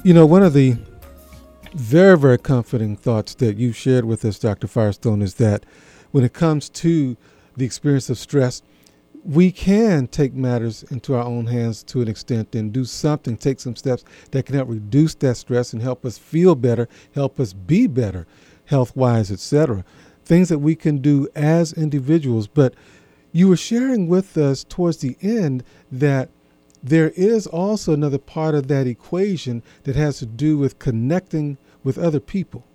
One of the very, very comforting thoughts that you shared with us, Dr. Firestone, is that when it comes to the experience of stress, we can take matters into our own hands to an extent and do something, take some steps that can help reduce that stress and help us feel better, help us be better, health-wise, etc. Things that we can do as individuals. But you were sharing with us towards the end that there is also another part of that equation that has to do with connecting with other people.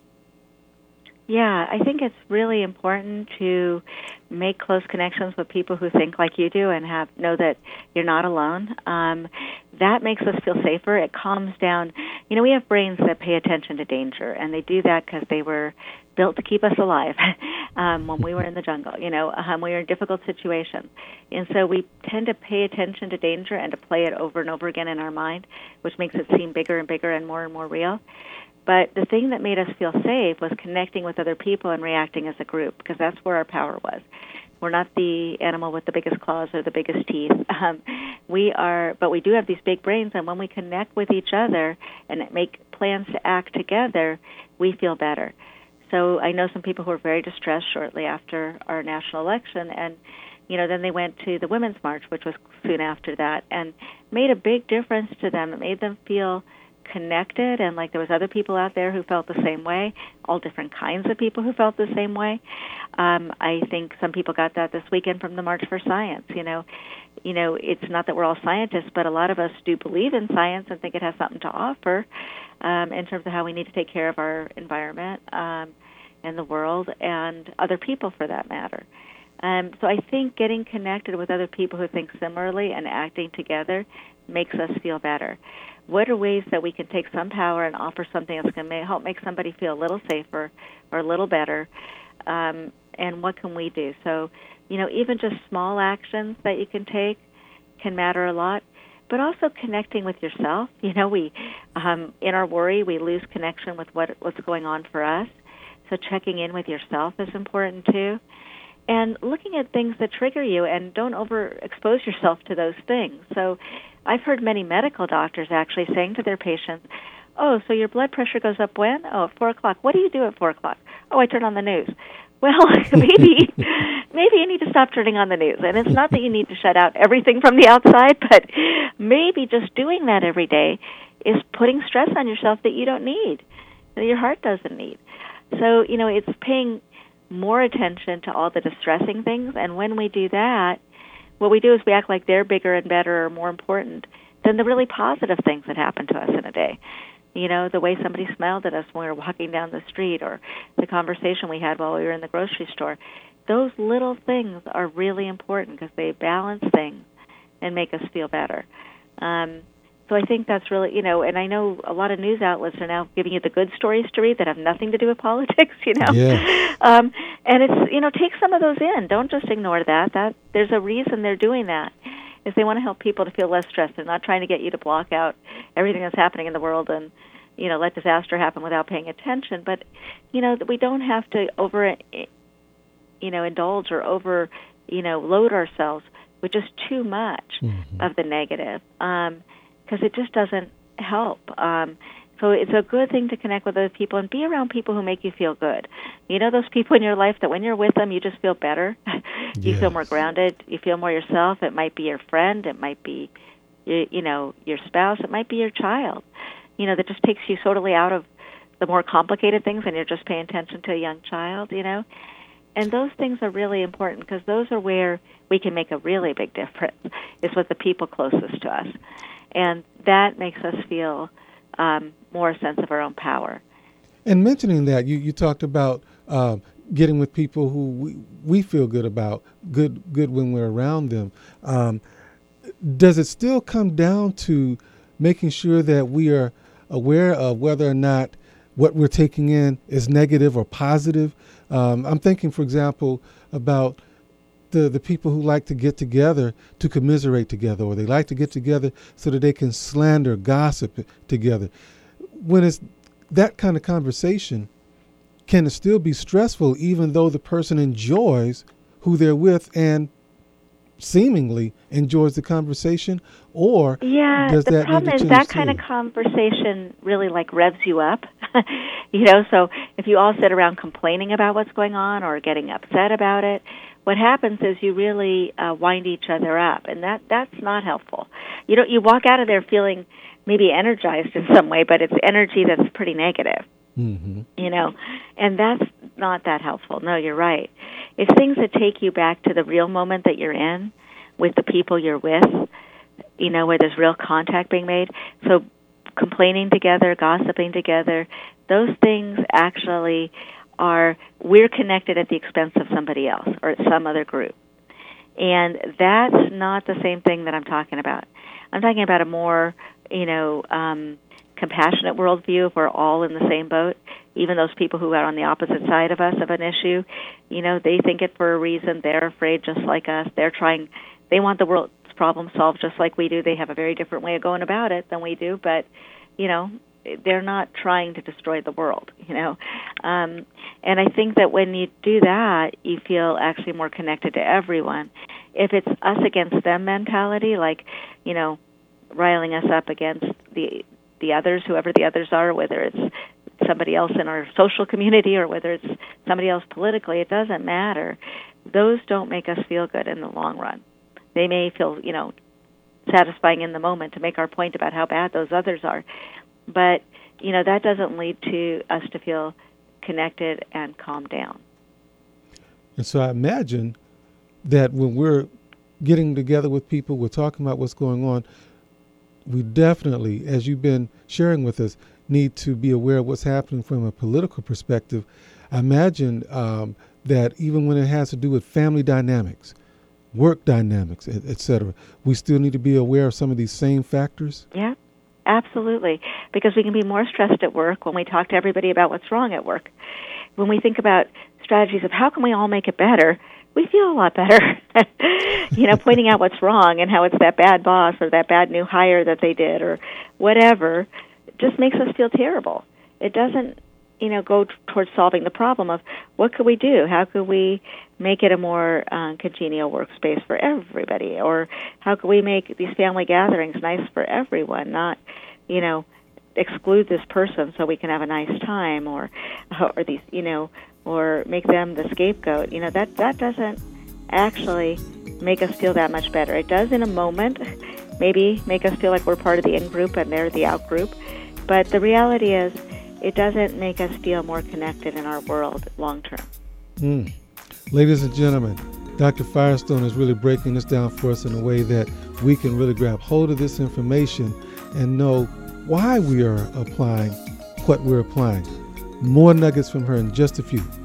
Yeah, I think it's really important to make close connections with people who think like you do and know that you're not alone. That makes us feel safer. It calms down. We have brains that pay attention to danger, and they do that because they were built to keep us alive when we were in the jungle. We were in difficult situations. And so we tend to pay attention to danger and to play it over and over again in our mind, which makes it seem bigger and bigger and more real. But the thing that made us feel safe was connecting with other people and reacting as a group, because that's where our power was. We're not the animal with the biggest claws or the biggest teeth. But we do have these big brains, and when we connect with each other and make plans to act together, we feel better. So I know some people who were very distressed shortly after our national election, and then they went to the Women's March, which was soon after that, and made a big difference to them. It made them feel connected and like there was other people out there who felt the same way, all different kinds of people who felt the same way. I think some people got that this weekend from the March for Science. It's not that we're all scientists, but a lot of us do believe in science and think it has something to offer in terms of how we need to take care of our environment and the world and other people for that matter. So I think getting connected with other people who think similarly and acting together makes us feel better. What are ways that we can take some power and offer something that's going to help make somebody feel a little safer or a little better, and what can we do? So, even just small actions that you can take can matter a lot, but also connecting with yourself. We in our worry, we lose connection with what's going on for us, so checking in with yourself is important too. And looking at things that trigger you, and don't overexpose yourself to those things. So I've heard many medical doctors actually saying to their patients, "Oh, so your blood pressure goes up when? Oh, at 4 o'clock. What do you do at 4 o'clock? Oh, I turn on the news." Well, maybe you need to stop turning on the news. And it's not that you need to shut out everything from the outside, but maybe just doing that every day is putting stress on yourself that you don't need, that your heart doesn't need. So, it's paying more attention to all the distressing things, and when we do that, what we do is we act like they're bigger and better or more important than the really positive things that happen to us in a day. The way somebody smiled at us when we were walking down the street, or the conversation we had while we were in the grocery store. Those little things are really important because they balance things and make us feel better. So I think that's really, and I know a lot of news outlets are now giving you the good stories to read that have nothing to do with politics, Yeah. And it's, take some of those in. Don't just ignore that. There's a reason they're doing that, is they want to help people to feel less stressed. They're not trying to get you to block out everything that's happening in the world and, let disaster happen without paying attention. But, we don't have to indulge or load ourselves with just too much of the negative. Because it just doesn't help. So it's a good thing to connect with other people and be around people who make you feel good. Those people in your life that when you're with them, you just feel better. You feel more grounded. You feel more yourself. It might be your friend. It might be, your spouse. It might be your child, that just takes you totally out of the more complicated things and you're just paying attention to a young child, And those things are really important because those are where we can make a really big difference, is with the people closest to us. And that makes us feel more a sense of our own power. And mentioning that, you talked about getting with people who we feel good about, good when we're around them. Does it still come down to making sure that we are aware of whether or not what we're taking in is negative or positive? I'm thinking, for example, about the people who like to get together to commiserate together, or they like to get together so that they can slander, gossip together. When it's that kind of conversation, can it still be stressful even though the person enjoys who they're with and seemingly enjoys the conversation, or yeah, does the that problem need is to that change kind of too? conversation really like revs you up. So if you all sit around complaining about what's going on or getting upset about it, what happens is you really wind each other up, and that's not helpful. You walk out of there feeling maybe energized in some way, but it's energy that's pretty negative. Mm-hmm. And that's not that helpful. No, you're right. It's things that take you back to the real moment that you're in with the people you're with, where there's real contact being made. So complaining together, gossiping together, those things actually we're connected at the expense of somebody else or some other group. And that's not the same thing that I'm talking about. I'm talking about a more, compassionate worldview if we're all in the same boat. Even those people who are on the opposite side of us of an issue, they think it for a reason. They're afraid just like us. They want the world's problem solved just like we do. They have a very different way of going about it than we do, but, they're not trying to destroy the world, And I think that when you do that, you feel actually more connected to everyone. If it's us against them mentality, like, riling us up against the others, whoever the others are, whether it's somebody else in our social community or whether it's somebody else politically, it doesn't matter. Those don't make us feel good in the long run. They may feel, satisfying in the moment to make our point about how bad those others are. But, that doesn't lead to us to feel connected and calm down. And so I imagine that when we're getting together with people, we're talking about what's going on, we definitely, as you've been sharing with us, need to be aware of what's happening from a political perspective. I imagine that even when it has to do with family dynamics, work dynamics, et cetera, we still need to be aware of some of these same factors? Yeah, absolutely. Because we can be more stressed at work when we talk to everybody about what's wrong at work. When we think about strategies of how can we all make it better, we feel a lot better, pointing out what's wrong and how it's that bad boss or that bad new hire that they did or whatever just makes us feel terrible. It doesn't, go towards solving the problem of what could we do? How could we make it a more congenial workspace for everybody? Or how could we make these family gatherings nice for everyone, not, exclude this person so we can have a nice time or these, or make them the scapegoat. That doesn't actually make us feel that much better. It does in a moment, maybe make us feel like we're part of the in-group and they're the out-group. But the reality is it doesn't make us feel more connected in our world long-term. Ladies and gentlemen, Dr. Firestone is really breaking this down for us in a way that we can really grab hold of this information and know why we are applying what we're applying. More nuggets from her in just a few.